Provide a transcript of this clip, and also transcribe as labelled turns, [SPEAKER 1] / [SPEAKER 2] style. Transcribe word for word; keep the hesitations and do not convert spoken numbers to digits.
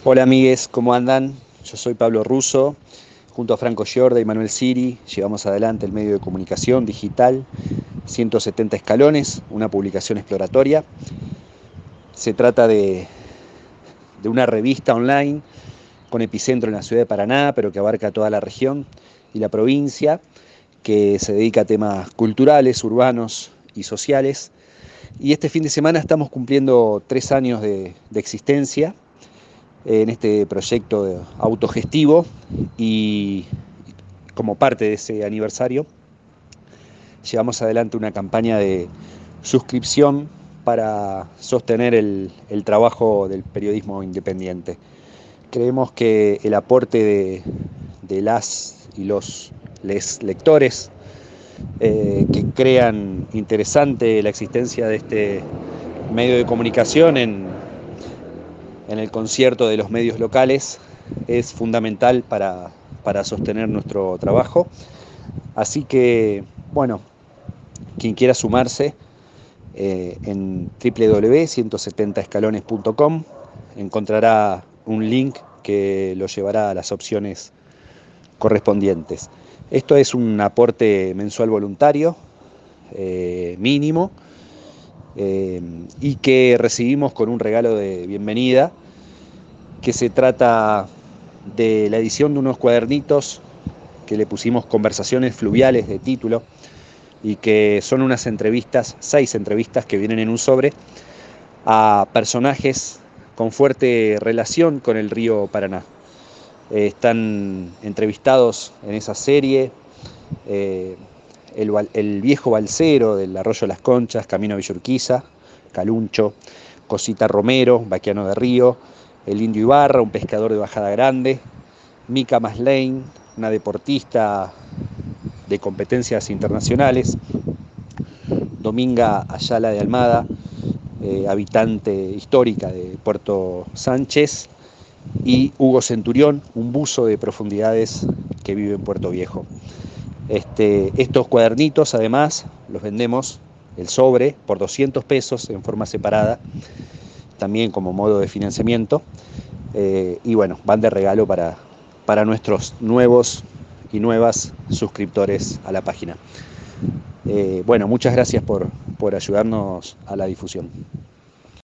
[SPEAKER 1] Hola amigues, ¿cómo andan? Yo soy Pablo Russo, junto a Franco Giorda y Manuel Siri, llevamos adelante el medio de comunicación digital ciento setenta escalones, una publicación exploratoria. Se trata de, de una revista online con epicentro en la ciudad de Paraná, pero que abarca toda la región y la provincia, que se dedica a temas culturales, urbanos y sociales. Y este fin de semana estamos cumpliendo tres años de, de existencia en este proyecto autogestivo y como parte de ese aniversario llevamos adelante una campaña de suscripción para sostener el, el trabajo del periodismo independiente. Creemos que el aporte de, de las y los les lectores eh, que crean interesante la existencia de este medio de comunicación en, en el concierto de los medios locales es fundamental para, para sostener nuestro trabajo. Así que, bueno, quien quiera sumarse eh, en doble u doble u doble u punto ciento setenta escalones punto com encontrará un link que lo llevará a las opciones correspondientes. Esto es un aporte mensual voluntario, eh, mínimo, eh, y que recibimos con un regalo de bienvenida, que se trata de la edición de unos cuadernitos que le pusimos Conversaciones Fluviales de título, y que son unas entrevistas, seis entrevistas que vienen en un sobre, a personajes con fuerte relación con el río Paraná. Eh, están entrevistados en esa serie eh, el, el viejo balsero del arroyo Las Conchas, camino a Villa Urquiza, Caluncho, Cosita Romero, vaquiano de río, el Indio Ibarra, un pescador de Bajada Grande, Mica Maslane, una deportista de competencias internacionales, Dominga Ayala de Almada, eh, habitante histórica de Puerto Sánchez, y Hugo Centurión, un buzo de profundidades que vive en Puerto Viejo. Este, estos cuadernitos además los vendemos, el sobre, por doscientos pesos en forma separada, también como modo de financiamiento, eh, y bueno, van de regalo para, para nuestros nuevos y nuevas suscriptores a la página. Eh, bueno, muchas gracias por, por ayudarnos a la difusión.